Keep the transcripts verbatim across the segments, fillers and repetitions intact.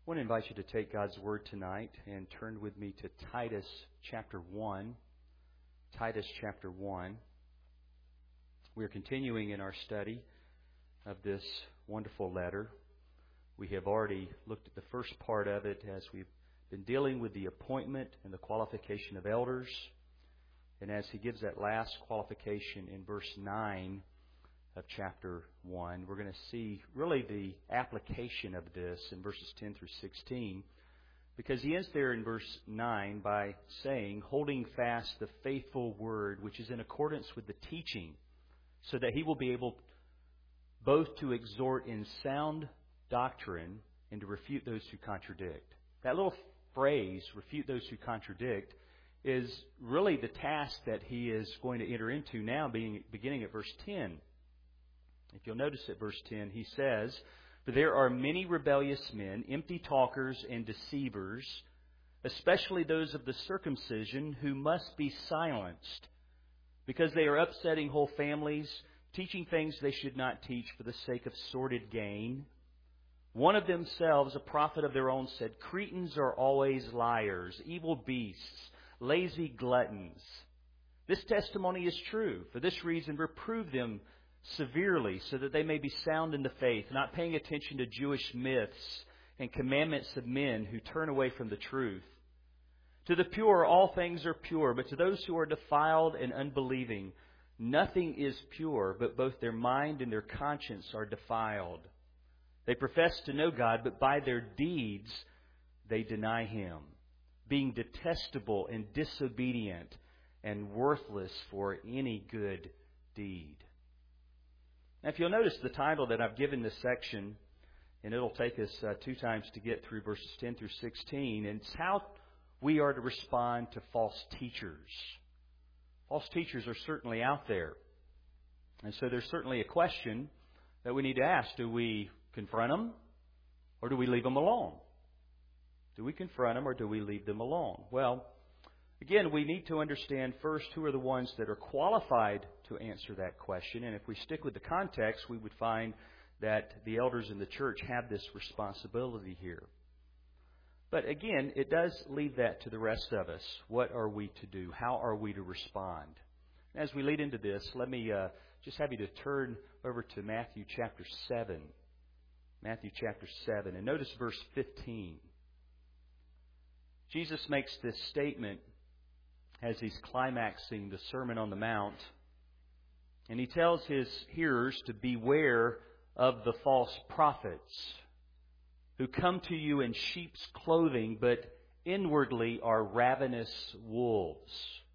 I want to invite you to take God's Word tonight and turn with me to Titus chapter one. Titus chapter one. We are continuing in our study of this wonderful letter. We have already looked at the first part of it as we've been dealing with the appointment and the qualification of elders. And as he gives that last qualification in verse nine of chapter one, we're going to see really the application of this in verses ten through sixteen, because he ends there in verse nine by saying, holding fast the faithful word which is in accordance with the teaching, so that he will be able both to exhort in sound doctrine and to refute those who contradict. That little phrase, refute those who contradict, is really the task that he is going to enter into now, being, beginning at verse ten. If you'll notice at verse ten, he says, "For there are many rebellious men, empty talkers and deceivers, especially those of the circumcision, who must be silenced, because they are upsetting whole families, teaching things they should not teach for the sake of sordid gain. One of themselves, a prophet of their own, said, 'Cretans are always liars, evil beasts, lazy gluttons.' This testimony is true. For this reason, reprove them severely, so that they may be sound in the faith, not paying attention to Jewish myths and commandments of men who turn away from the truth. To the pure, all things are pure, but to those who are defiled and unbelieving, nothing is pure, but both their mind and their conscience are defiled. They profess to know God, but by their deeds they deny Him, being detestable and disobedient and worthless for any good deed." Now, if you'll notice the title that I've given this section, and it'll take us uh, two times to get through verses ten through sixteen, and it's how we are to respond to false teachers. False teachers are certainly out there. And so there's certainly a question that we need to ask. Do we confront them, or do we leave them alone? Do we confront them, or do we leave them alone? Well, again, we need to understand first who are the ones that are qualified to answer that question. And if we stick with the context, we would find that the elders in the church have this responsibility here. But again, it does leave that to the rest of us. What are we to do? How are we to respond? As we lead into this, let me uh, just have you to turn over to Matthew chapter seven. Matthew chapter seven. And notice verse fifteen. Jesus makes this statement as he's climaxing the Sermon on the Mount. And he tells his hearers to beware of the false prophets who come to you in sheep's clothing, but inwardly are ravenous wolves.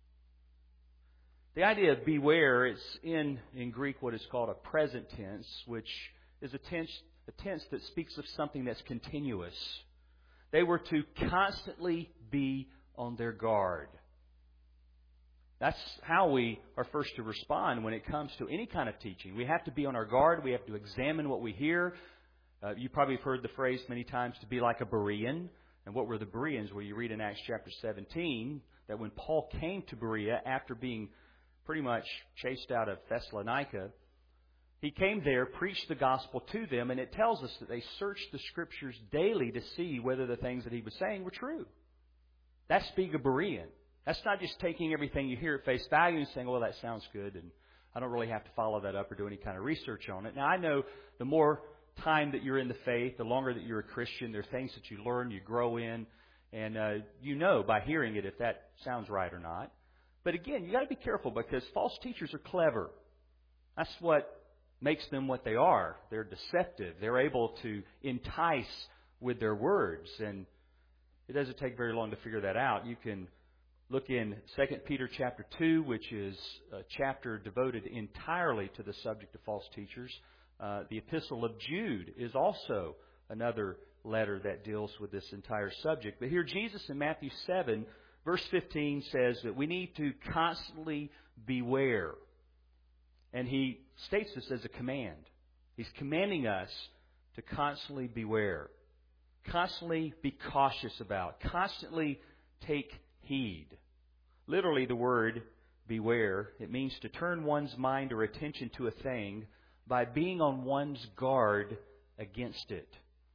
The idea of beware is in, in Greek what is called a present tense, which is a tense, a tense that speaks of something that's continuous. They were to constantly be on their guard. That's how we are first to respond when it comes to any kind of teaching. We have to be on our guard. We have to examine what we hear. Uh, you probably have heard the phrase many times to be like a Berean. And what were the Bereans? Well, you read in Acts chapter seventeen that when Paul came to Berea after being pretty much chased out of Thessalonica, he came there, preached the gospel to them, and it tells us that they searched the Scriptures daily to see whether the things that he was saying were true. That's being a Berean. That's not just taking everything you hear at face value and saying, well, that sounds good, and I don't really have to follow that up or do any kind of research on it. Now, I know the more time that you're in the faith, the longer that you're a Christian, there are things that you learn, you grow in, and uh, you know by hearing it if that sounds right or not. But again, you got to be careful because false teachers are clever. That's what makes them what they are. They're deceptive. They're able to entice with their words, and it doesn't take very long to figure that out. You can look in Second Peter chapter two, which is a chapter devoted entirely to the subject of false teachers. Uh, the Epistle of Jude is also another letter that deals with this entire subject. But here Jesus in Matthew seven, verse fifteen says that we need to constantly beware. And he states this as a command. He's commanding us to constantly beware. Constantly be cautious about. Constantly take heed. Literally, the word beware, it means to turn one's mind or attention to a thing by being on one's guard against it.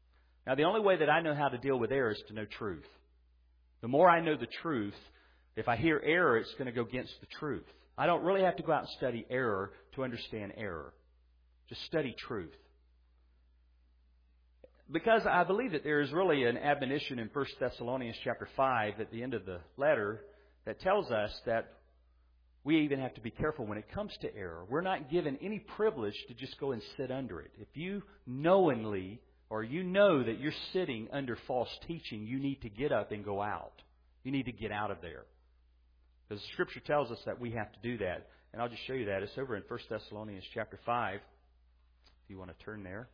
Now, the only way that I know how to deal with error is to know truth. The more I know the truth, if I hear error, it's going to go against the truth. I don't really have to go out and study error to understand error. Just study truth. Because I believe that there is really an admonition in First Thessalonians chapter five at the end of the letter that tells us that we even have to be careful when it comes to error. We're not given any privilege to just go and sit under it. If you knowingly or you know that you're sitting under false teaching, you need to get up and go out. You need to get out of there. Because the Scripture tells us that we have to do that. And I'll just show you that. It's over in First Thessalonians chapter five, if you want to turn there.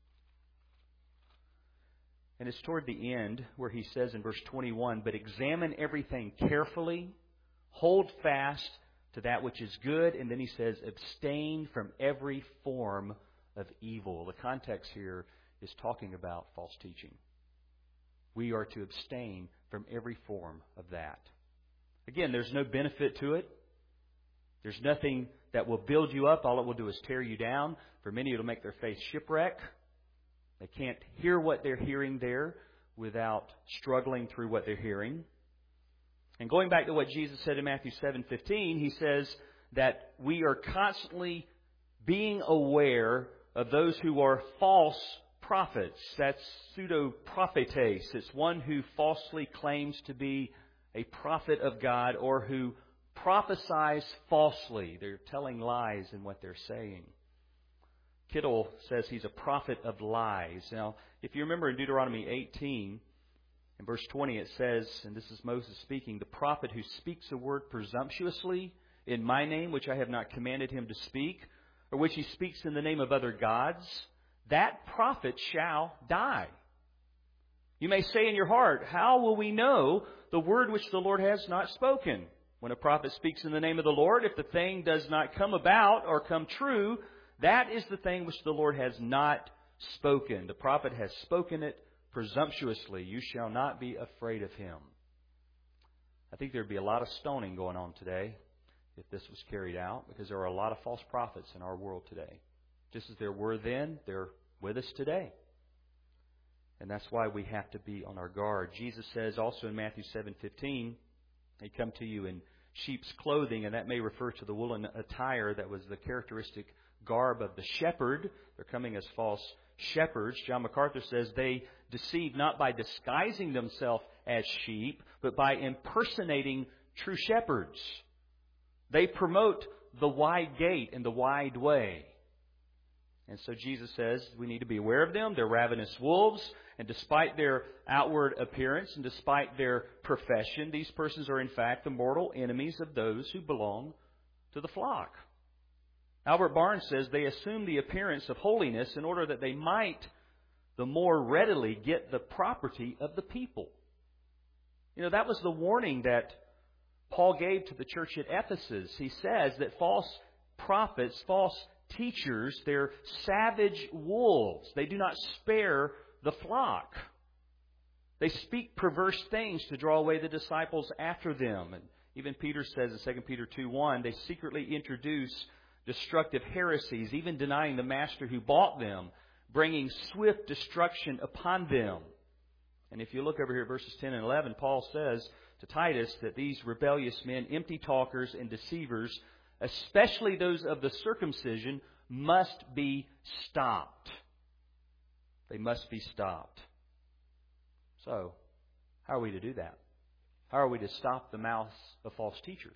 And it's toward the end where he says in verse twenty-one, "But examine everything carefully, hold fast to that which is good." And then he says, "Abstain from every form of evil." The context here is talking about false teaching. We are to abstain from every form of that. Again, there's no benefit to it. There's nothing that will build you up. All it will do is tear you down. For many, it'll make their faith shipwreck. They can't hear what they're hearing there without struggling through what they're hearing. And going back to what Jesus said in Matthew seven fifteen, He says that we are constantly being aware of those who are false prophets. That's pseudo-prophetes. It's one who falsely claims to be a prophet of God or who prophesies falsely. They're telling lies in what they're saying. Kittle says he's a prophet of lies. Now, if you remember in Deuteronomy eighteen, in verse twenty, it says, and this is Moses speaking, "The prophet who speaks a word presumptuously in my name, which I have not commanded him to speak, or which he speaks in the name of other gods, that prophet shall die." You may say in your heart, "How will we know the word which the Lord has not spoken?" When a prophet speaks in the name of the Lord, if the thing does not come about or come true, that is the thing which the Lord has not spoken. The prophet has spoken it presumptuously. You shall not be afraid of him. I think there would be a lot of stoning going on today if this was carried out, because there are a lot of false prophets in our world today. Just as there were then, they're with us today. And that's why we have to be on our guard. Jesus says also in Matthew seven fifteen, "They come to you in sheep's clothing," and that may refer to the woolen attire that was the characteristic garb of the shepherd. They're coming as false shepherds. John MacArthur says they deceive not by disguising themselves as sheep, but by impersonating true shepherds. They promote the wide gate and the wide way. And so Jesus says we need to be aware of them. They're ravenous wolves. And despite their outward appearance and despite their profession, these persons are in fact the mortal enemies of those who belong to the flock. Albert Barnes says they assume the appearance of holiness in order that they might the more readily get the property of the people. You know, that was the warning that Paul gave to the church at Ephesus. He says that false prophets, false teachers, they're savage wolves. They do not spare the flock. They speak perverse things to draw away the disciples after them. And even Peter says in Second Peter two one, they secretly introduce destructive heresies, even denying the master who bought them, bringing swift destruction upon them. And if you look over here at verses ten and eleven, Paul says to Titus that these rebellious men, empty talkers and deceivers, especially those of the circumcision, must be stopped. They must be stopped. So, how are we to do that? How are we to stop the mouths of false teachers?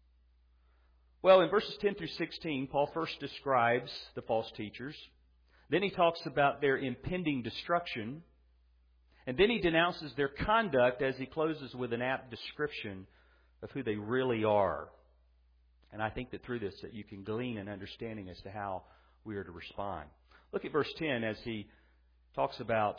Well, in verses ten through sixteen, Paul first describes the false teachers. Then he talks about their impending destruction. And then he denounces their conduct as he closes with an apt description of who they really are. And I think that through this that you can glean an understanding as to how we are to respond. Look at verse ten as he talks about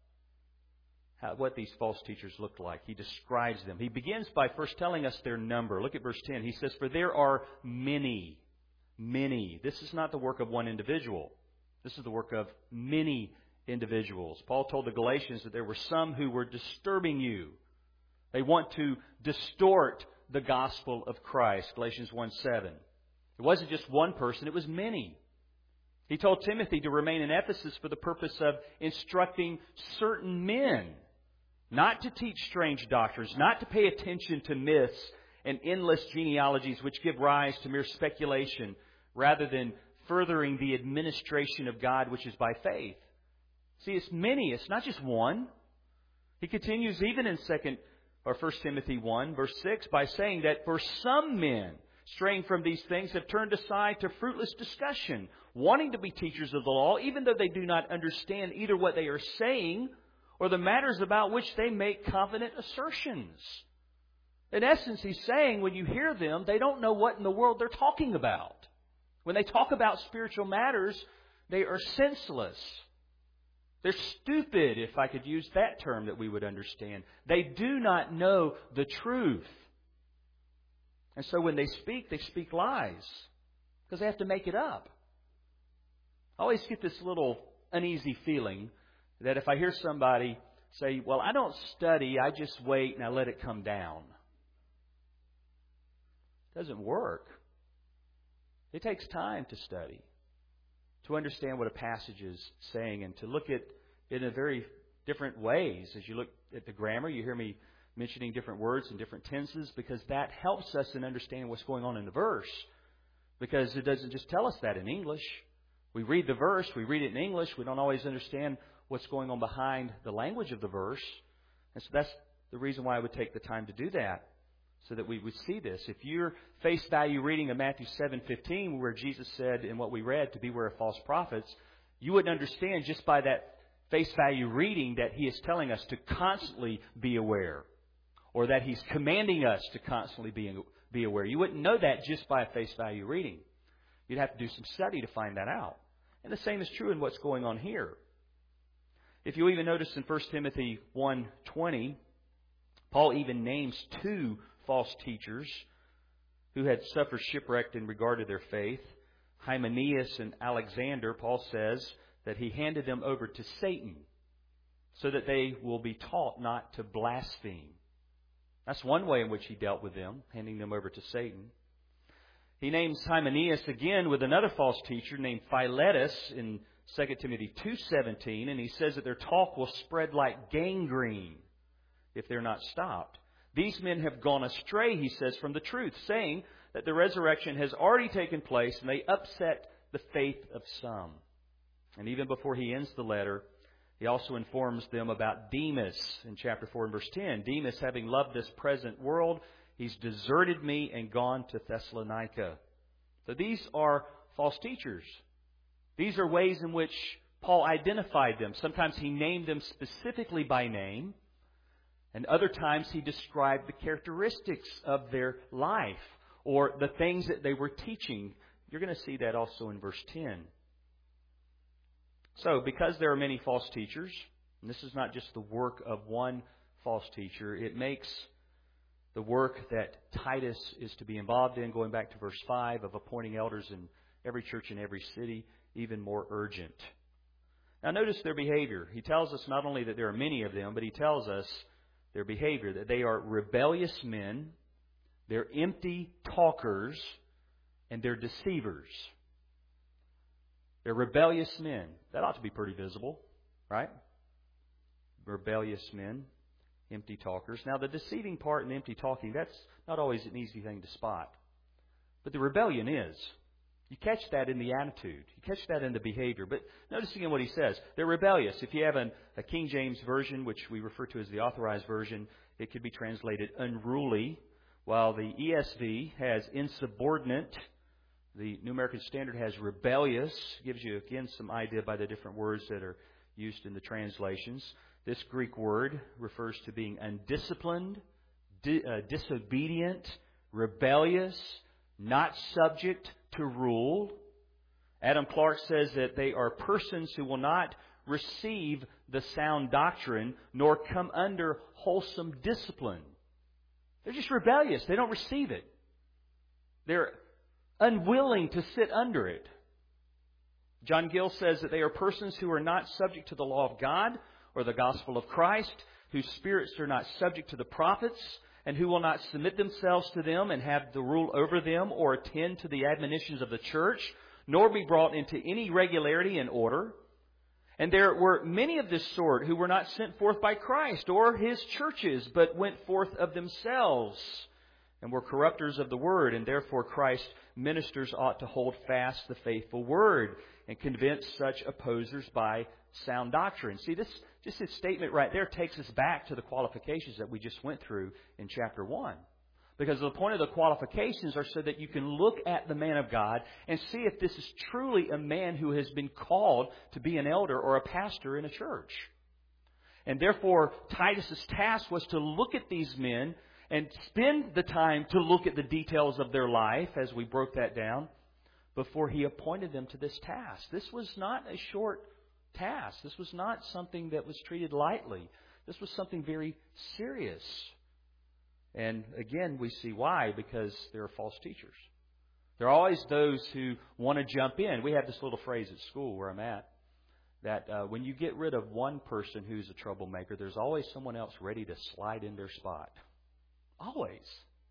how, what these false teachers looked like. He describes them. He begins by first telling us their number. Look at verse ten. He says, "For there are many, many." This is not the work of one individual. This is the work of many individuals. Paul told the Galatians that there were some who were disturbing you. They want to distort the gospel of Christ. Galatians one seven. It wasn't just one person, it was many. He told Timothy to remain in Ephesus for the purpose of instructing certain men, not to teach strange doctrines, not to pay attention to myths and endless genealogies which give rise to mere speculation, rather than furthering the administration of God which is by faith. See, it's many, it's not just one. He continues even in second or First Timothy one, verse six, by saying that for some men, straying from these things, have turned aside to fruitless discussion, wanting to be teachers of the law, even though they do not understand either what they are saying or the matters about which they make confident assertions. In essence, he's saying when you hear them, they don't know what in the world they're talking about. When they talk about spiritual matters, they are senseless. They're stupid, if I could use that term that we would understand. They do not know the truth. And so when they speak, they speak lies because they have to make it up. I always get this little uneasy feeling that if I hear somebody say, well, I don't study, I just wait and I let it come down. It doesn't work. It takes time to study, to understand what a passage is saying, and to look at it in very different ways. As you look at the grammar, you hear me mentioning different words and different tenses, because that helps us in understanding what's going on in the verse. Because it doesn't just tell us that in English. We read the verse, we read it in English, we don't always understand what's going on behind the language of the verse. And so that's the reason why I would take the time to do that, so that we would see this. If you're face value reading of Matthew seven fifteen, where Jesus said in what we read to beware of false prophets, you wouldn't understand just by that face value reading that He is telling us to constantly be aware, or that He's commanding us to constantly be, be aware. You wouldn't know that just by a face value reading. You'd have to do some study to find that out. And the same is true in what's going on here. If you even notice in First Timothy one twenty, Paul even names two false teachers who had suffered shipwreck in regard to their faith. Hymenaeus and Alexander, Paul says that he handed them over to Satan so that they will be taught not to blaspheme. That's one way in which he dealt with them, handing them over to Satan. He names Hymenaeus again with another false teacher named Philetus in Second Timothy two seventeen, and he says that their talk will spread like gangrene if they're not stopped. These men have gone astray, he says, from the truth, saying that the resurrection has already taken place, and they upset the faith of some. And even before he ends the letter, he also informs them about Demas in chapter four and verse ten. Demas, having loved this present world, he's deserted me and gone to Thessalonica. So these are false teachers. These are ways in which Paul identified them. Sometimes he named them specifically by name, and other times he described the characteristics of their life or the things that they were teaching. You're going to see that also in verse ten. So, because there are many false teachers, and this is not just the work of one false teacher, it makes the work that Titus is to be involved in, going back to verse five, of appointing elders in every church in every city, even more urgent. Now, notice their behavior. He tells us not only that there are many of them, but he tells us their behavior, that they are rebellious men, they're empty talkers, and they're deceivers. They're rebellious men. That ought to be pretty visible, right? Rebellious men, empty talkers. Now, the deceiving part and the empty talking, that's not always an easy thing to spot. But the rebellion is. You catch that in the attitude. You catch that in the behavior. But notice again what he says. They're rebellious. If you have an, a King James version, which we refer to as the Authorized Version, it could be translated unruly, while the E S V has insubordinate. The New American Standard has rebellious. Gives you, again, some idea by the different words that are used in the translations. This Greek word refers to being undisciplined, di- uh, disobedient, rebellious, not subject to rule. Adam Clark says that they are persons who will not receive the sound doctrine nor come under wholesome discipline. They're just rebellious. They don't receive it. They're unwilling to sit under it. John Gill says that they are persons who are not subject to the law of God or the gospel of Christ, whose spirits are not subject to the prophets, and who will not submit themselves to them and have the rule over them or attend to the admonitions of the church, nor be brought into any regularity and order. And there were many of this sort who were not sent forth by Christ or His churches, but went forth of themselves, and were corrupters of the word. And therefore Christ's ministers ought to hold fast the faithful word, and convince such opposers by sound doctrine. See, this just this statement right there takes us back to the qualifications that we just went through in chapter one. Because the point of the qualifications are so that you can look at the man of God and see if this is truly a man who has been called to be an elder or a pastor in a church. And therefore, Titus's task was to look at these men and spend the time to look at the details of their life, as we broke that down, before he appointed them to this task. This was not a short task. This was not something that was treated lightly. This was something very serious. And again, we see why, because there are false teachers. There are always those who want to jump in. We have this little phrase at school where I'm at, that uh, when you get rid of one person who's a troublemaker, there's always someone else ready to slide in their spot. Always.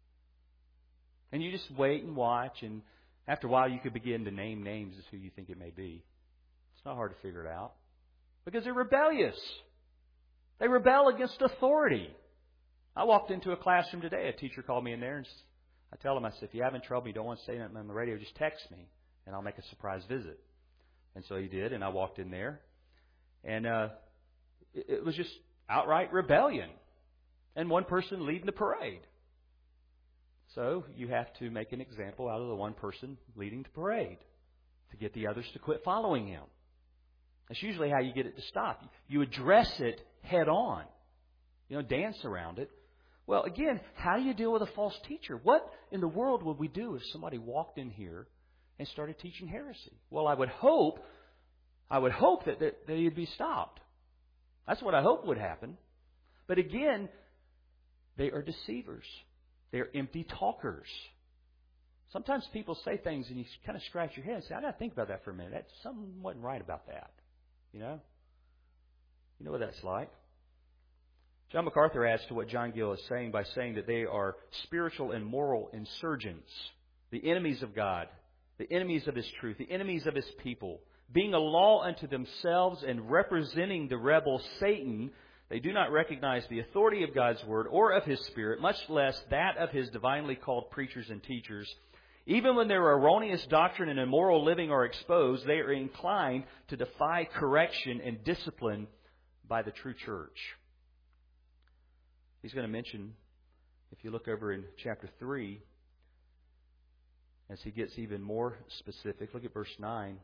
And you just wait and watch, and after a while you could begin to name names as who you think it may be. It's not hard to figure it out. Because they're rebellious. They rebel against authority. I walked into a classroom today. A teacher called me in there, and I tell him, I said, if you're having trouble, you don't want to say nothing on the radio, just text me, and I'll make a surprise visit. And so he did, and I walked in there. And uh, it, it was just outright rebellion. And one person leading the parade. So you have to make an example out of the one person leading the parade to get the others to quit following him. That's usually how you get it to stop. You address it head on. You know, dance around it. Well, again, how do you deal with a false teacher? What in the world would we do if somebody walked in here and started teaching heresy? Well, I would hope, I would hope that, that, that he'd be stopped. That's what I hope would happen. But again, they are deceivers. They're empty talkers. Sometimes people say things and you kind of scratch your head and say, I got to think about that for a minute. That, something wasn't right about that. You know? You know what that's like. John MacArthur adds to what John Gill is saying by saying that they are spiritual and moral insurgents, the enemies of God, the enemies of His truth, the enemies of His people. Being a law unto themselves and representing the rebel Satan, they do not recognize the authority of God's Word or of His Spirit, much less that of His divinely called preachers and teachers. Even when their erroneous doctrine and immoral living are exposed, they are inclined to defy correction and discipline by the true church. He's going to mention, if you look over in chapter three, as he gets even more specific, look at verse nine.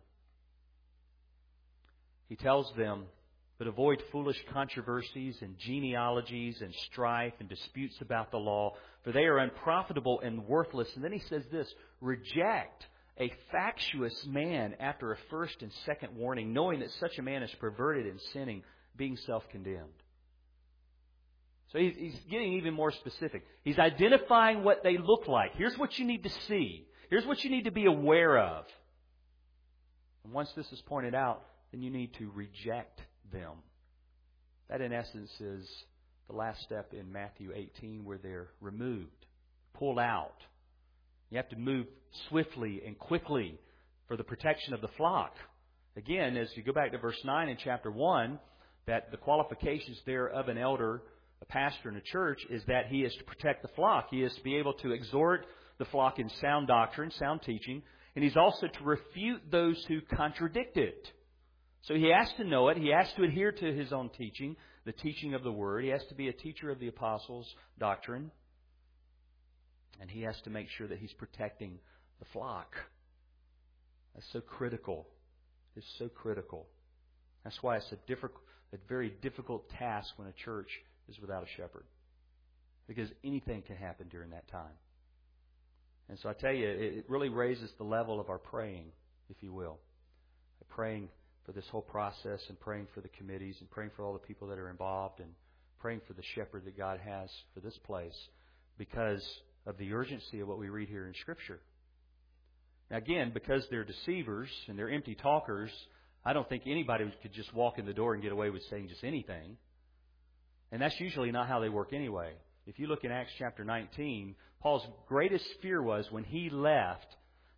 He tells them, but avoid foolish controversies and genealogies and strife and disputes about the law, for they are unprofitable and worthless. And then he says this, reject a factious man after a first and second warning, knowing that such a man is perverted and sinning, being self-condemned. So he's, he's getting even more specific. He's identifying what they look like. Here's what you need to see. Here's what you need to be aware of. And once this is pointed out, then you need to reject them. That, in essence, is the last step in Matthew eighteen, where they're removed, pulled out. You have to move swiftly and quickly for the protection of the flock. Again, as you go back to verse nine in chapter one, that the qualifications there of an elder, a pastor in a church, is that he is to protect the flock. He is to be able to exhort the flock in sound doctrine, sound teaching, and he's also to refute those who contradict it. So he has to know it. He has to adhere to his own teaching, the teaching of the Word. He has to be a teacher of the apostles' doctrine, and he has to make sure that he's protecting the flock. That's so critical. It's so critical. That's why it's a, difficult, a very difficult task when a church is without a shepherd, because anything can happen during that time. And so I tell you, it really raises the level of our praying, if you will. Praying for this whole process, and praying for the committees, and praying for all the people that are involved, and praying for the shepherd that God has for this place, because of the urgency of what we read here in Scripture. Now again, because they're deceivers and they're empty talkers, I don't think anybody could just walk in the door and get away with saying just anything. And that's usually not how they work anyway. If you look in Acts chapter nineteen, Paul's greatest fear was when he left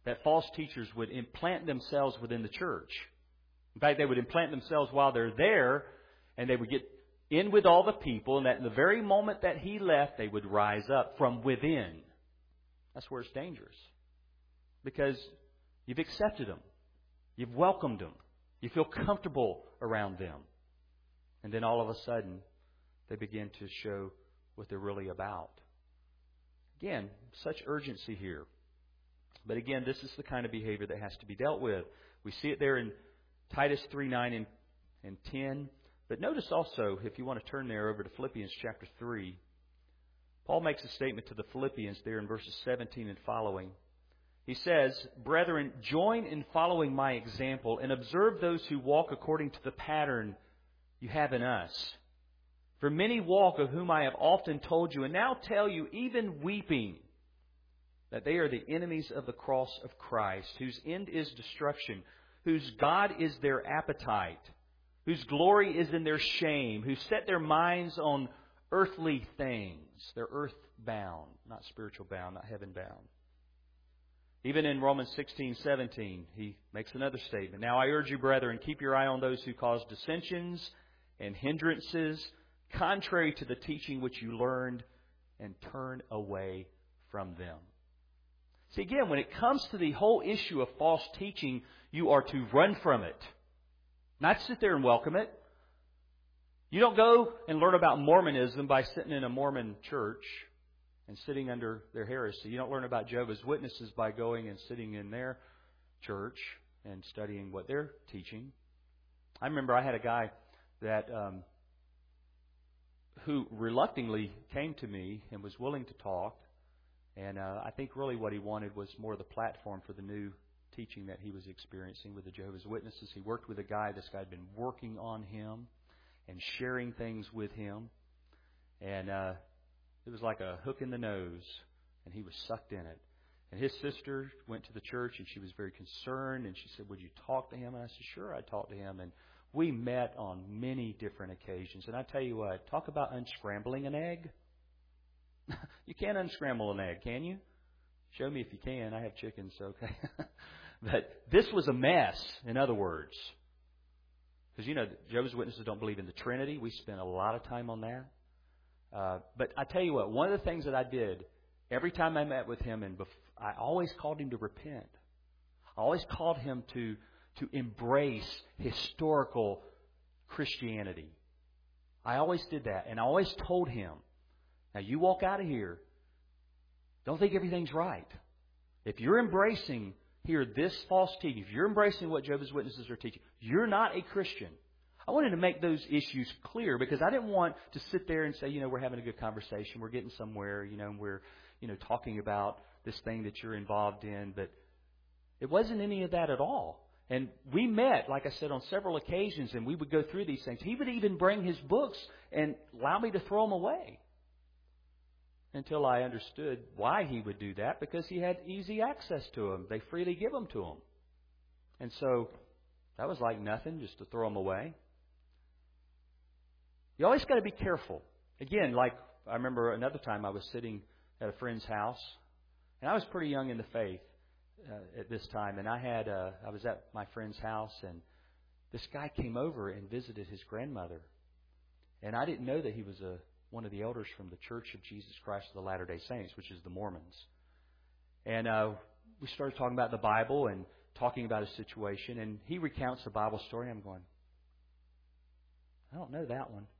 that false teachers would implant themselves within the church. In fact, they would implant themselves while they're there, and they would get in with all the people, and that in the very moment that he left, they would rise up from within. That's where it's dangerous. Because you've accepted them. You've welcomed them. You feel comfortable around them. And then all of a sudden, they begin to show what they're really about. Again, such urgency here. But again, this is the kind of behavior that has to be dealt with. We see it there in Titus three, nine, and, and ten. But notice also, if you want to turn there over to Philippians chapter three, Paul makes a statement to the Philippians there in verses seventeen and following. He says, "Brethren, join in following my example and observe those who walk according to the pattern you have in us. For many walk, of whom I have often told you, and now tell you, even weeping, that they are the enemies of the cross of Christ, whose end is destruction, whose God is their appetite, whose glory is in their shame, who set their minds on earthly things." They're earth-bound, not spiritual-bound, not heaven-bound. Even in Romans sixteen, seventeen, he makes another statement. "Now I urge you, brethren, keep your eye on those who cause dissensions and hindrances, contrary to the teaching which you learned, and turn away from them." See, again, when it comes to the whole issue of false teaching, you are to run from it. Not sit there and welcome it. You don't go and learn about Mormonism by sitting in a Mormon church and sitting under their heresy. You don't learn about Jehovah's Witnesses by going and sitting in their church and studying what they're teaching. I remember I had a guy that um, who reluctantly came to me and was willing to talk. And uh, I think really what he wanted was more the platform for the new teaching that he was experiencing with the Jehovah's Witnesses. He worked with a guy. This guy had been working on him and sharing things with him. And uh, it was like a hook in the nose, and he was sucked in it. And his sister went to the church, and she was very concerned, and she said, "Would you talk to him?" And I said, "Sure, I'd talk to him." And we met on many different occasions. And I tell you what, talk about unscrambling an egg. You can't unscramble an egg, can you? Show me if you can. I have chickens, so okay. But this was a mess, in other words. Because, you know, Jehovah's Witnesses don't believe in the Trinity. We spent a lot of time on that. Uh, but I tell you what, one of the things that I did, every time I met with him, and bef- I always called him to repent. I always called him to, to embrace historical Christianity. I always did that. And I always told him, now, you walk out of here, don't think everything's right. If you're embracing here this false teaching, if you're embracing what Jehovah's Witnesses are teaching, you're not a Christian. I wanted to make those issues clear because I didn't want to sit there and say, you know, we're having a good conversation, we're getting somewhere, you know, and we're, you know, talking about this thing that you're involved in. But it wasn't any of that at all. And we met, like I said, on several occasions, and we would go through these things. He would even bring his books and allow me to throw them away. Until I understood why he would do that, because he had easy access to them. They freely give them to him. And so that was like nothing, just to throw them away. You always got to be careful. Again, like I remember another time I was sitting at a friend's house, and I was pretty young in the faith uh, at this time, and I had uh, I was at my friend's house, and this guy came over and visited his grandmother, and I didn't know that he was a one of the elders from the Church of Jesus Christ of the Latter-day Saints, which is the Mormons. And uh, we started talking about the Bible and talking about his situation. And he recounts the Bible story. And I'm going, I don't know that one.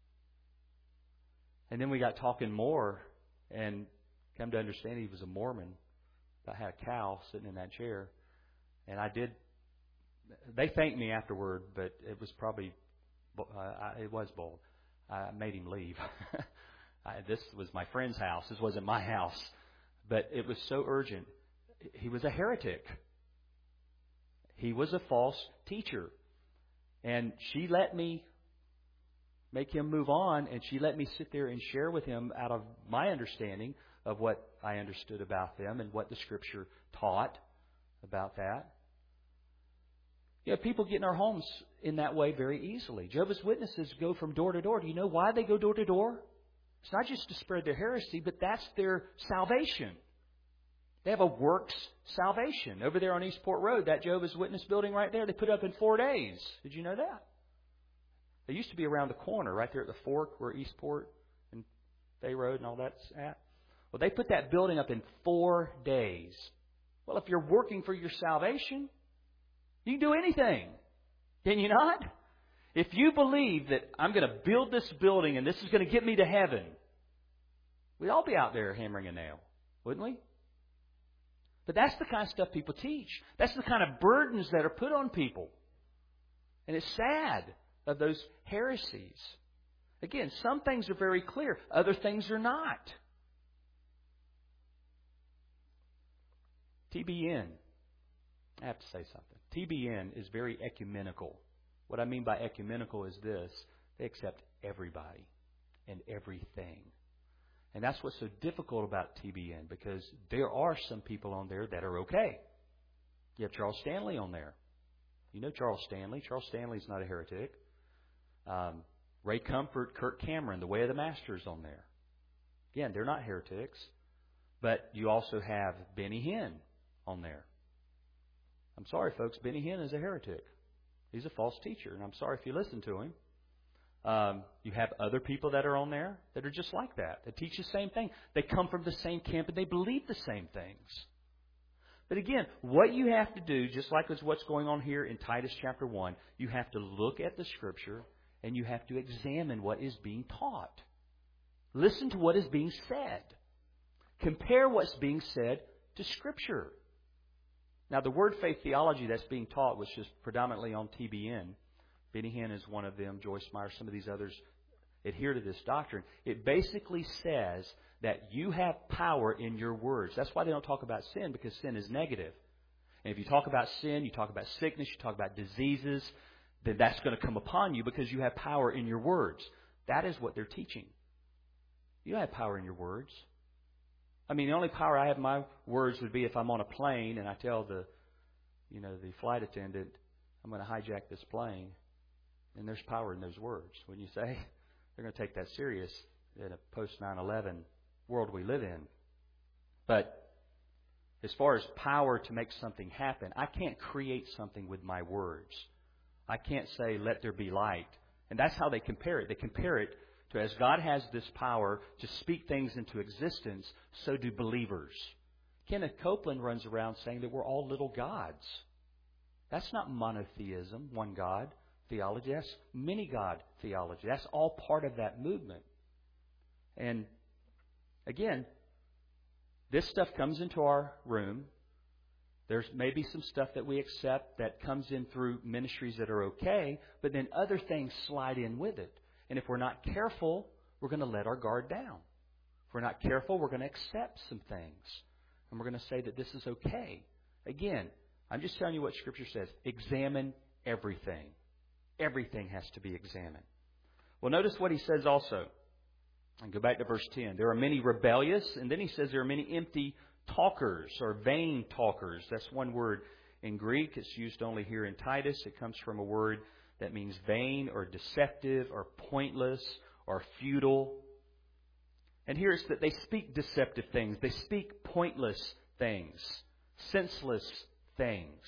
And then we got talking more and come to understand he was a Mormon. I had a cow sitting in that chair. And I did, they thanked me afterward, but it was probably, uh, it was bold. I made him leave. I, this was my friend's house. This wasn't my house. But it was so urgent. He was a heretic. He was a false teacher. And she let me make him move on, and she let me sit there and share with him out of my understanding of what I understood about them and what the Scripture taught about that. You know, people get in our homes in that way very easily. Jehovah's Witnesses go from door to door. Do you know why they go door to door? It's not just to spread their heresy, but that's their salvation. They have a works salvation. Over there on Eastport Road, that Jehovah's Witness building right there, they put up in four days. Did you know that? They used to be around the corner, right there at the fork where Eastport and Bay Road and all that's at. Well, they put that building up in four days. Well, if you're working for your salvation, you can do anything. Can you not? If you believe that I'm going to build this building and this is going to get me to heaven, we'd all be out there hammering a nail, wouldn't we? But that's the kind of stuff people teach. That's the kind of burdens that are put on people. And it's sad of those heresies. Again, some things are very clear. Other things are not. T B N. I have to say something. T B N is very ecumenical. What I mean by ecumenical is this. They accept everybody and everything. And that's what's so difficult about T B N, because there are some people on there that are okay. You have Charles Stanley on there. You know Charles Stanley. Charles Stanley's not a heretic. Um, Ray Comfort, Kirk Cameron, The Way of the Master is on there. Again, they're not heretics. But you also have Benny Hinn on there. I'm sorry, folks. Benny Hinn is a heretic. He's a false teacher, and I'm sorry if you listen to him. Um, you have other people that are on there that are just like that. They teach the same thing. They come from the same camp and they believe the same things. But again, what you have to do, just like is what's going on here in Titus chapter one, you have to look at the Scripture and you have to examine what is being taught. Listen to what is being said. Compare what's being said to Scripture. Now, the word faith theology that's being taught, which is predominantly on T B N, Benny Hinn is one of them, Joyce Meyer, some of these others adhere to this doctrine. It basically says that you have power in your words. That's why they don't talk about sin, because sin is negative. And if you talk about sin, you talk about sickness, you talk about diseases, then that's going to come upon you because you have power in your words. That is what they're teaching. You don't have power in your words. I mean, the only power I have in my words would be if I'm on a plane and I tell the, you know, the flight attendant, I'm going to hijack this plane. And there's power in those words, wouldn't you say? They're going to take that serious in a post nine eleven world we live in. But as far as power to make something happen, I can't create something with my words. I can't say, let there be light. And that's how they compare it. They compare it to, as God has this power to speak things into existence, so do believers. Kenneth Copeland runs around saying that we're all little gods. That's not monotheism, one God theology. That's many-God theology. That's all part of that movement. And again, this stuff comes into our room. There's maybe some stuff that we accept that comes in through ministries that are okay, but then other things slide in with it. And if we're not careful, we're going to let our guard down. If we're not careful, we're going to accept some things. And we're going to say that this is okay. Again, I'm just telling you what Scripture says. Examine everything. Everything has to be examined. Well, notice what he says also. And go back to verse ten. There are many rebellious, and then he says there are many empty talkers or vain talkers. That's one word in Greek. It's used only here in Titus. It comes from a word that means vain or deceptive or pointless or futile. And here it's that they speak deceptive things. They speak pointless things, senseless things.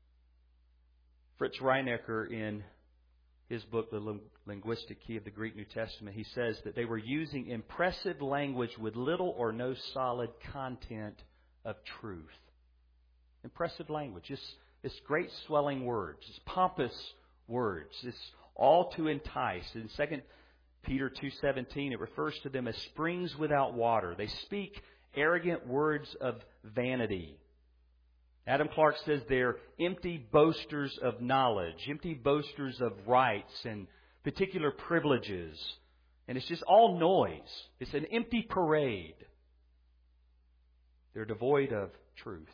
Fritz Reinecker, in his book, The Linguistic Key of the Greek New Testament, he says that they were using impressive language with little or no solid content of truth. Impressive language. It's, it's great swelling words. It's pompous words. It's all to entice. In Second Peter two seventeen, it refers to them as springs without water. They speak arrogant words of vanity. Adam Clark says they're empty boasters of knowledge, empty boasters of rights and particular privileges. And it's just all noise. It's an empty parade. They're devoid of truth.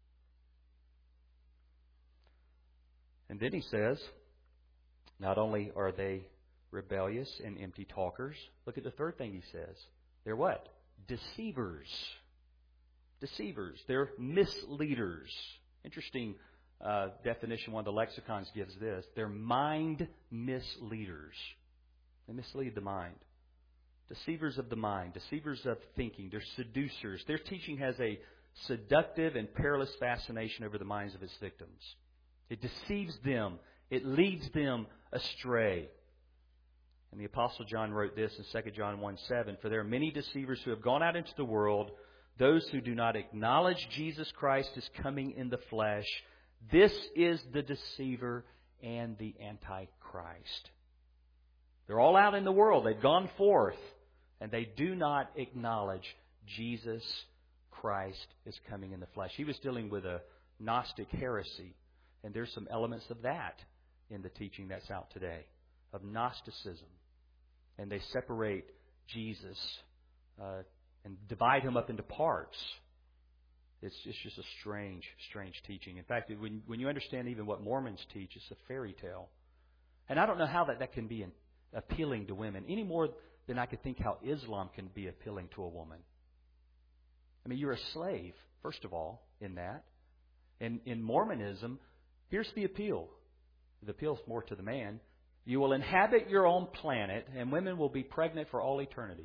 And then he says, not only are they rebellious and empty talkers, look at the third thing he says. They're what? Deceivers. Deceivers. They're misleaders. Interesting uh, definition one of the lexicons gives this. They're mind misleaders. They mislead the mind. Deceivers of the mind. Deceivers of thinking. They're seducers. Their teaching has a seductive and perilous fascination over the minds of its victims. It deceives them. It leads them astray. And the Apostle John wrote this in Second John one seven, "For there are many deceivers who have gone out into the world, those who do not acknowledge Jesus Christ as coming in the flesh. This is the deceiver and the Antichrist." They're all out in the world. They've gone forth, and they do not acknowledge Jesus Christ is coming in the flesh. He was dealing with a Gnostic heresy, and there's some elements of that in the teaching that's out today, of Gnosticism. And they separate Jesus uh, and divide Him up into parts. It's, it's just a strange, strange teaching. In fact, when, when you understand even what Mormons teach, it's a fairy tale. And I don't know how that, that can be an, appealing to women, any more than I could think how Islam can be appealing to a woman. I mean, you're a slave, first of all, in that. And in Mormonism, here's the appeal. The appeal is more to the man. You will inhabit your own planet, and women will be pregnant for all eternity.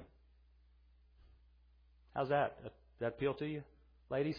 How's that? Does that appeal to you, ladies?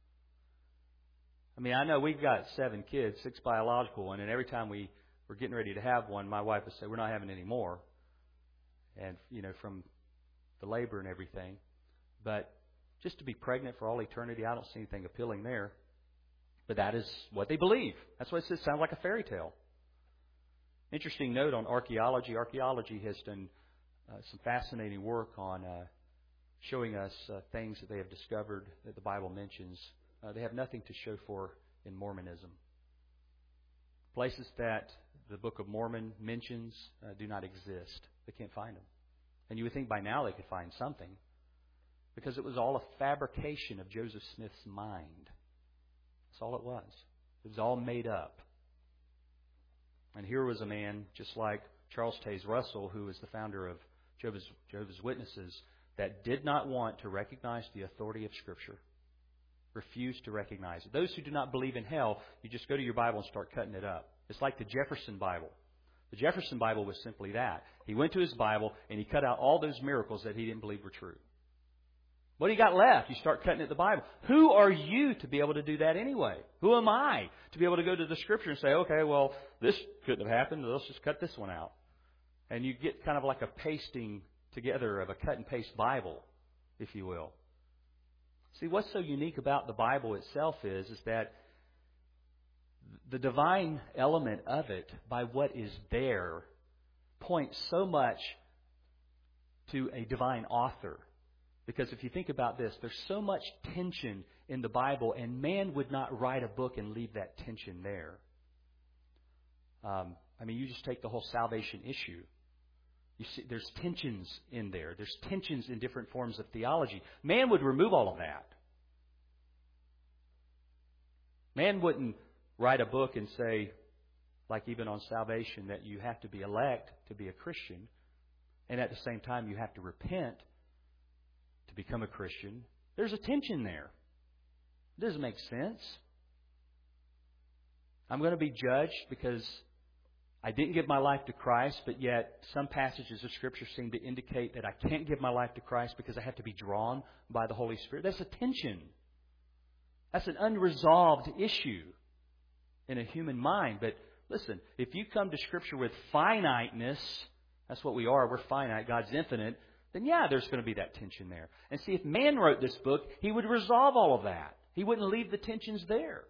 I mean, I know we've got seven kids, six biological, and every time we were getting ready to have one, my wife would say, "We're not having any more." And, you know, from the labor and everything. But just to be pregnant for all eternity, I don't see anything appealing there. But that is what they believe. That's what it says. Sounds like a fairy tale. Interesting note on archaeology. Archaeology has done uh, some fascinating work on uh, showing us uh, things that they have discovered that the Bible mentions. Uh, they have nothing to show for in Mormonism. Places that the Book of Mormon mentions uh, do not exist. They can't find them. And you would think by now they could find something, because it was all a fabrication of Joseph Smith's mind. That's all it was. It was all made up. And here was a man, just like Charles Taze Russell, who was the founder of Jehovah's, Jehovah's Witnesses, that did not want to recognize the authority of Scripture. Refused to recognize it. Those who do not believe in hell, you just go to your Bible and start cutting it up. It's like the Jefferson Bible. The Jefferson Bible was simply that. He went to his Bible and he cut out all those miracles that he didn't believe were true. What do you got left? You start cutting at the Bible. Who are you to be able to do that anyway? Who am I to be able to go to the Scripture and say, okay, well, this couldn't have happened. Let's just cut this one out. And you get kind of like a pasting together of a cut and paste Bible, if you will. See, what's so unique about the Bible itself is, is that the divine element of it, by what is there, points so much to a divine author. Because if you think about this, there's so much tension in the Bible, and man would not write a book and leave that tension there. Um, I mean, you just take the whole salvation issue. You see, there's tensions in there. There's tensions in different forms of theology. Man would remove all of that. Man wouldn't write a book and say, like even on salvation, that you have to be elect to be a Christian, and at the same time you have to repent to become a Christian. There's a tension there. It doesn't make sense. I'm going to be judged because I didn't give my life to Christ, but yet some passages of Scripture seem to indicate that I can't give my life to Christ because I have to be drawn by the Holy Spirit. That's a tension. That's an unresolved issue in a human mind. But listen, if you come to Scripture with finiteness, that's what we are, we're finite, God's infinite, then yeah, there's going to be that tension there. And see, if man wrote this book, he would resolve all of that. He wouldn't leave the tensions there.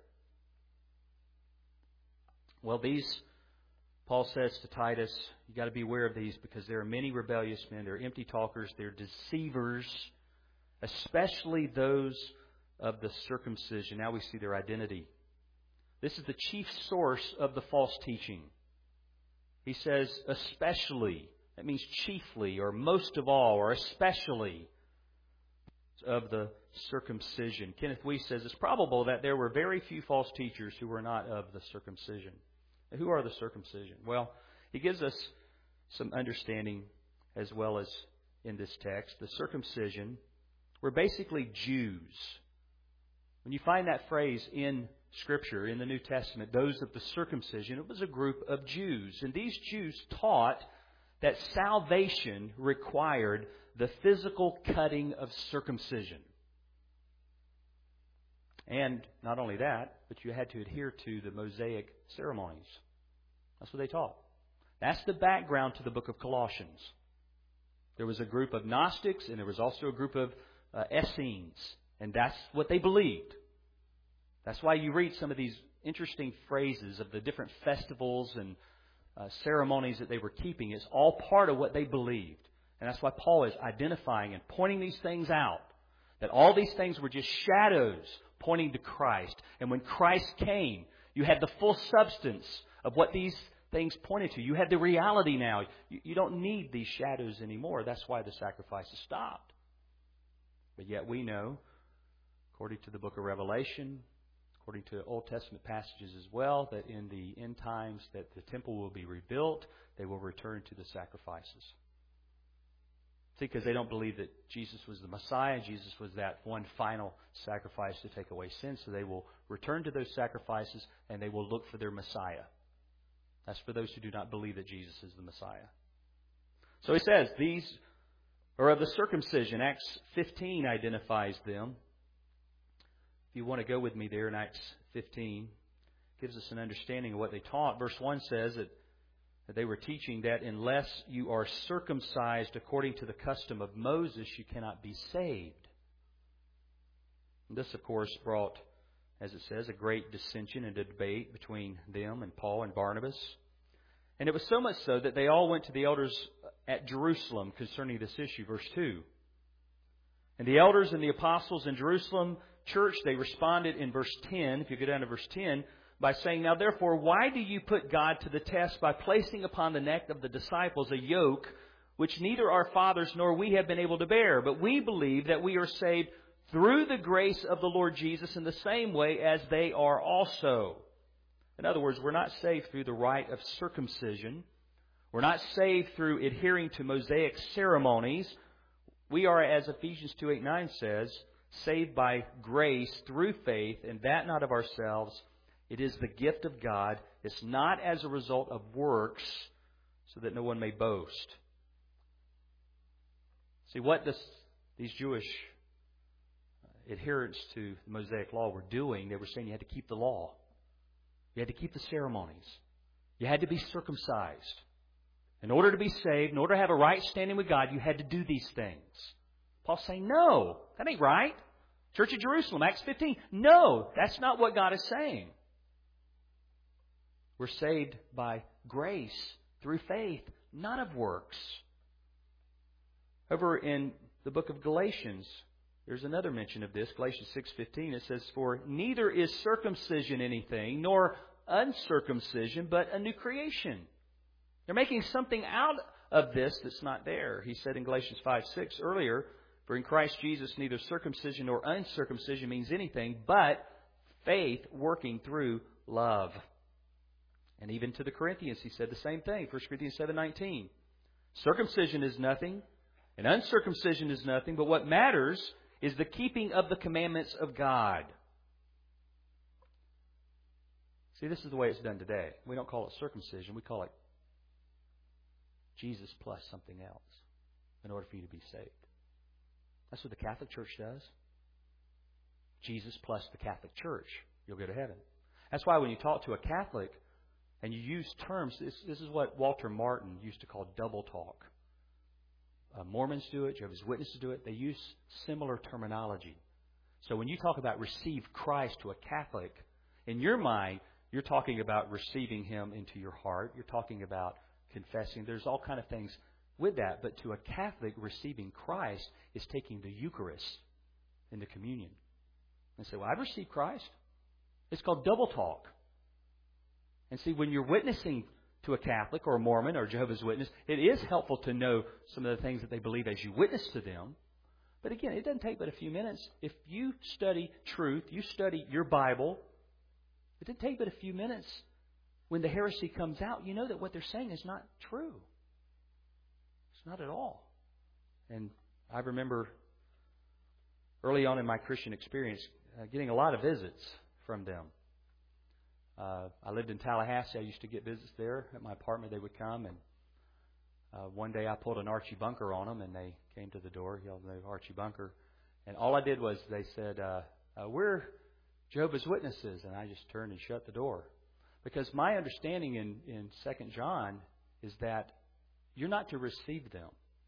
Well, these, Paul says to Titus, you got to be aware of these because there are many rebellious men. They're empty talkers. They're deceivers, especially those of the circumcision. Now we see their identity. This is the chief source of the false teaching. He says, especially. That means chiefly, or most of all, or especially of the circumcision. Kenneth Wuest says it's probable that there were very few false teachers who were not of the circumcision. Now, who are the circumcision? Well, he gives us some understanding as well as in this text. The circumcision were basically Jews. When you find that phrase in Scripture, in the New Testament, those of the circumcision, it was a group of Jews. And these Jews taught that salvation required the physical cutting of circumcision. And not only that, but you had to adhere to the Mosaic ceremonies. That's what they taught. That's the background to the book of Colossians. There was a group of Gnostics, and there was also a group of uh, Essenes. And that's what they believed. That's why you read some of these interesting phrases of the different festivals and uh, ceremonies that they were keeping. It's all part of what they believed. And that's why Paul is identifying and pointing these things out. That all these things were just shadows pointing to Christ. And when Christ came, you had the full substance of what these things pointed to. You had the reality now. You, you don't need these shadows anymore. That's why the sacrifices stopped. But yet we know, according to the book of Revelation, according to Old Testament passages as well, that in the end times that the temple will be rebuilt, they will return to the sacrifices. See, because they don't believe that Jesus was the Messiah. Jesus was that one final sacrifice to take away sin. So they will return to those sacrifices and they will look for their Messiah. That's for those who do not believe that Jesus is the Messiah. So he says, these are of the circumcision. Acts fifteen identifies them. If you want to go with me there in Acts fifteen, it gives us an understanding of what they taught. Verse one says that that they were teaching that unless you are circumcised according to the custom of Moses, you cannot be saved. And this, of course, brought, as it says, a great dissension and a debate between them and Paul and Barnabas. And it was so much so that they all went to the elders at Jerusalem concerning this issue. Verse two. And the elders and the apostles in Jerusalem church, they responded in verse ten, if you go down to verse ten, by saying, now therefore, why do you put God to the test by placing upon the neck of the disciples a yoke which neither our fathers nor we have been able to bear? But we believe that we are saved through the grace of the Lord Jesus in the same way as they are also. In other words, we're not saved through the rite of circumcision. We're not saved through adhering to Mosaic ceremonies. We are, as Ephesians two eight nine says, saved by grace through faith, and that not of ourselves. It is the gift of God. It's not as a result of works, so that no one may boast. See, what this, these Jewish adherents to the Mosaic law were doing, they were saying you had to keep the law. You had to keep the ceremonies. You had to be circumcised. In order to be saved, in order to have a right standing with God, you had to do these things. Paul's saying, no, that ain't right. Church of Jerusalem, Acts fifteen. No, that's not what God is saying. We're saved by grace, through faith, not of works. Over in the book of Galatians, there's another mention of this. Galatians six fifteen, it says, for neither is circumcision anything, nor uncircumcision, but a new creation. They're making something out of this that's not there. He said in Galatians five six earlier, for in Christ Jesus neither circumcision nor uncircumcision means anything, but faith working through love. And even to the Corinthians, he said the same thing. First Corinthians seven nineteen. Circumcision is nothing, and uncircumcision is nothing, but what matters is the keeping of the commandments of God. See, this is the way it's done today. We don't call it circumcision. We call it Jesus plus something else in order for you to be saved. That's what the Catholic Church does. Jesus plus the Catholic Church. You'll go to heaven. That's why when you talk to a Catholic and you use terms, this, this is what Walter Martin used to call double talk. Uh, Mormons do it. Jehovah's Witnesses do it. They use similar terminology. So when you talk about receive Christ to a Catholic, in your mind, you're talking about receiving Him into your heart. You're talking about confessing. There's all kind of things with that. But to a Catholic, receiving Christ is taking the Eucharist into communion. And say, well, I've received Christ. It's called double talk. And see, when you're witnessing to a Catholic or a Mormon or a Jehovah's Witness, it is helpful to know some of the things that they believe as you witness to them. But again, it doesn't take but a few minutes. If you study truth, you study your Bible, it doesn't take but a few minutes. When the heresy comes out, you know that what they're saying is not true. It's not at all. And I remember early on in my Christian experience uh, getting a lot of visits from them. Uh, I lived in Tallahassee. I used to get visits there at my apartment. They would come, and uh, one day I pulled an Archie Bunker on them, and they came to the door, yelled, "No, Archie Bunker!" And all I did was they said, uh, uh, "We're Jehovah's Witnesses. And I just turned and shut the door. Because my understanding in, in Second John is that you're not to receive them.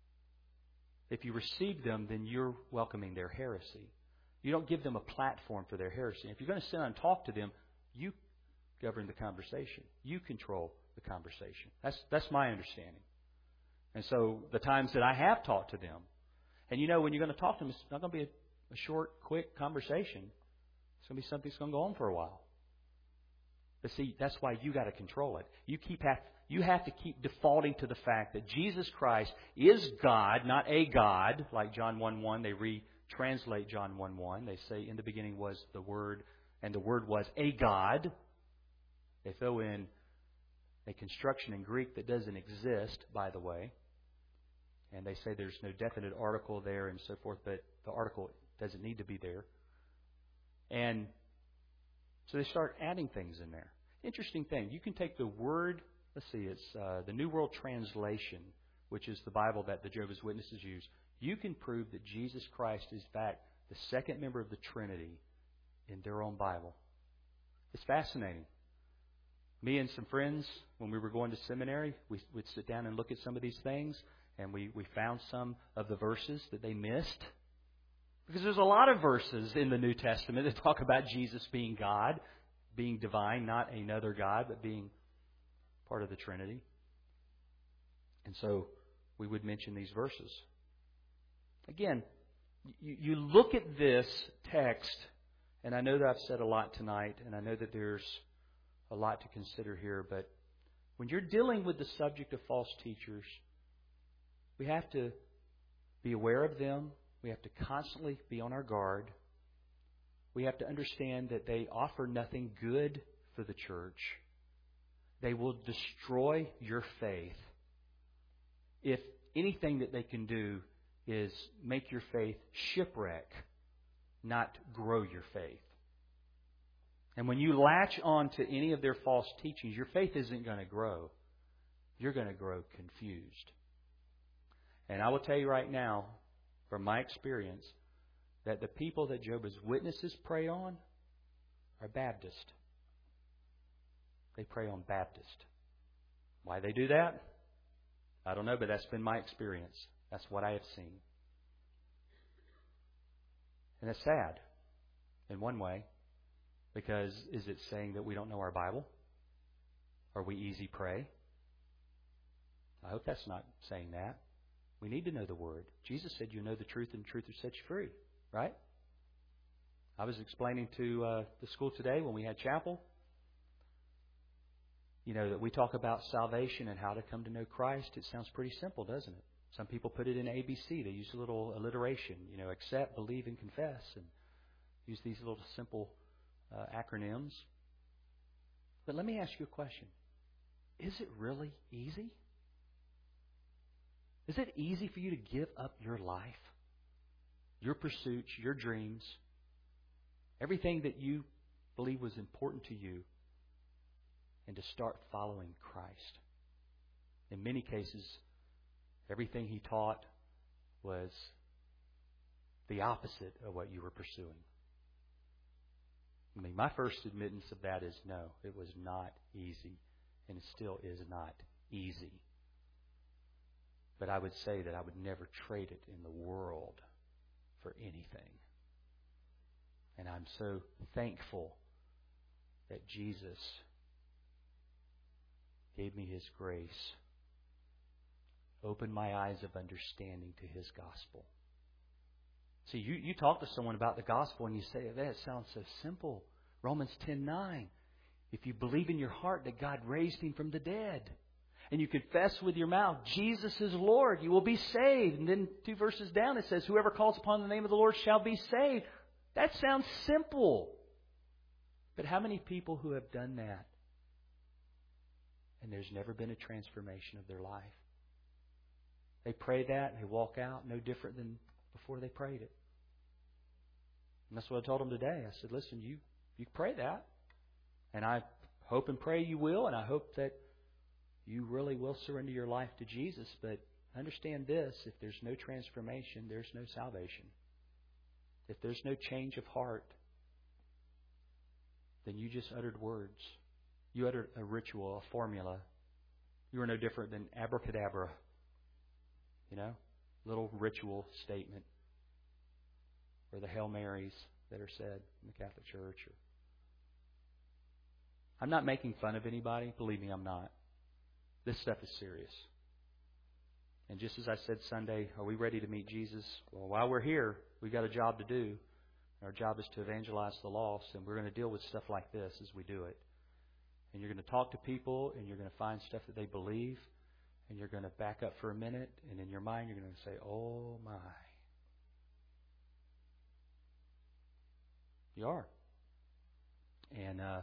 If you receive them, then you're welcoming their heresy. You don't give them a platform for their heresy. If you're going to sit down and talk to them, you govern the conversation. You control the conversation. That's that's my understanding. And so the times that I have talked to them, and you know, when you're going to talk to them, it's not going to be a, a short, quick conversation. It's going to be something that's going to go on for a while. But see, that's why you got to control it. You keep have, you have to keep defaulting to the fact that Jesus Christ is God, not a God, like John one one. They retranslate John one one. They say, in the beginning was the Word, and the Word was a God. They throw in a construction in Greek that doesn't exist, by the way. And they say there's no definite article there and so forth, but the article doesn't need to be there. And so they start adding things in there. Interesting thing. You can take the word, let's see, it's uh, the New World Translation, which is the Bible that the Jehovah's Witnesses use. You can prove that Jesus Christ is, in fact, the second member of the Trinity in their own Bible. It's fascinating. Me and some friends, when we were going to seminary, we would sit down and look at some of these things, and we, we found some of the verses that they missed. Because there's a lot of verses in the New Testament that talk about Jesus being God, being divine, not another God, but being part of the Trinity. And so we would mention these verses. Again, you, you look at this text, and I know that I've said a lot tonight, and I know that there's a lot to consider here, but when you're dealing with the subject of false teachers, we have to be aware of them. We have to constantly be on our guard. We have to understand that they offer nothing good for the church. They will destroy your faith. If anything that they can do is make your faith shipwreck, not grow your faith. And when you latch on to any of their false teachings, your faith isn't going to grow. You're going to grow confused. And I will tell you right now, from my experience, that the people that Jehovah's Witnesses prey on are Baptist. They prey on Baptist. Why they do that? I don't know, but that's been my experience. That's what I have seen. And it's sad in one way, because is it saying that we don't know our Bible? Are we easy prey? I hope that's not saying that. We need to know the Word. Jesus said, you know the truth, and the truth will set you free. Right? I was explaining to uh, the school today when we had chapel, you know, that we talk about salvation and how to come to know Christ. It sounds pretty simple, doesn't it? Some people put it in A B C. They use a little alliteration, you know, accept, believe, and confess, and use these little simple uh, acronyms. But let me ask you a question. Is it really easy? Is it easy for you to give up your life, your pursuits, your dreams, everything that you believe was important to you, and to start following Christ? In many cases, everything He taught was the opposite of what you were pursuing. I mean, my first admittance of that is no, it was not easy, and it still is not easy. But I would say that I would never trade it in the world for anything. And I'm so thankful that Jesus gave me His grace, opened my eyes of understanding to His gospel. See, you, you talk to someone about the gospel and you say, that sounds so simple. Romans ten nine. If you believe in your heart that God raised Him from the dead, and you confess with your mouth, Jesus is Lord, you will be saved. And then two verses down it says, whoever calls upon the name of the Lord shall be saved. That sounds simple. But how many people who have done that, and there's never been a transformation of their life? They pray that and they walk out no different than before they prayed it. And that's what I told them today. I said, listen, you, you pray that. And I hope and pray you will, and I hope that you really will surrender your life to Jesus. But understand this, if there's no transformation, there's no salvation. If there's no change of heart, then you just uttered words. You uttered a ritual, a formula. You are no different than abracadabra. You know, little ritual statement. Or the Hail Marys that are said in the Catholic Church. Or... I'm not making fun of anybody. Believe me, I'm not. This stuff is serious. And just as I said Sunday, are we ready to meet Jesus? Well, while we're here, we've got a job to do. Our job is to evangelize the lost, and we're going to deal with stuff like this as we do it. And you're going to talk to people, and you're going to find stuff that they believe, and you're going to back up for a minute, and in your mind you're going to say, oh my. You are. And uh,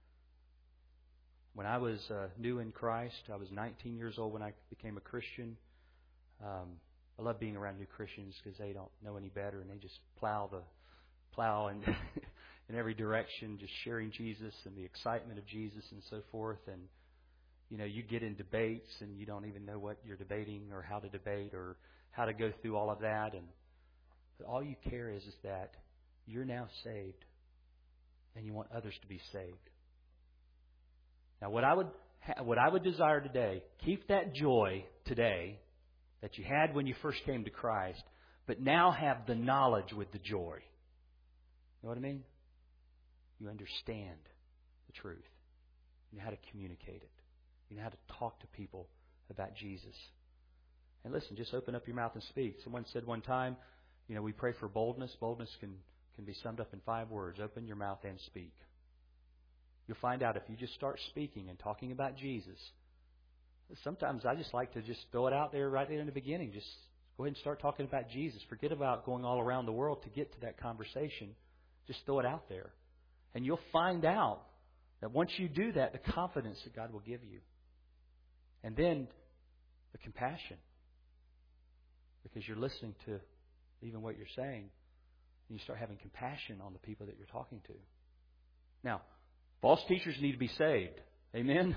when I was uh, new in Christ, I was nineteen years old when I became a Christian. Um, I love being around new Christians because they don't know any better, and they just plow the plow in, in every direction, just sharing Jesus and the excitement of Jesus and so forth. And you know, you get in debates, and you don't even know what you're debating or how to debate or how to go through all of that. And but all you care is is that you're now saved, and you want others to be saved. Now, what I would ha- what I would desire today, keep that joy today that you had when you first came to Christ, but now have the knowledge with the joy. You know what I mean? You understand the truth. You know how to communicate it. You know how to talk to people about Jesus. And listen, just open up your mouth and speak. Someone said one time, you know, we pray for boldness. Boldness can, can be summed up in five words. Open your mouth and speak. You'll find out if you just start speaking and talking about Jesus. Sometimes I just like to just throw it out there right there in the beginning. Just go ahead and start talking about Jesus. Forget about going all around the world to get to that conversation. Just throw it out there. And you'll find out that once you do that, the confidence that God will give you. And then the compassion. Because you're listening to even what you're saying. And you start having compassion on the people that you're talking to. Now, false teachers need to be saved. Amen?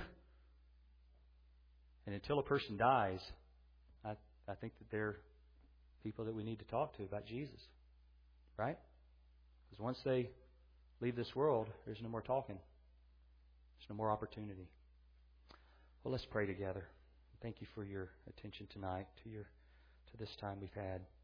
And until a person dies, I, I think that they're people that we need to talk to about Jesus. Right? Because once they leave this world, there's no more talking. There's no more opportunity. Well, let's pray together. Thank you for your attention tonight to your to this time we've had.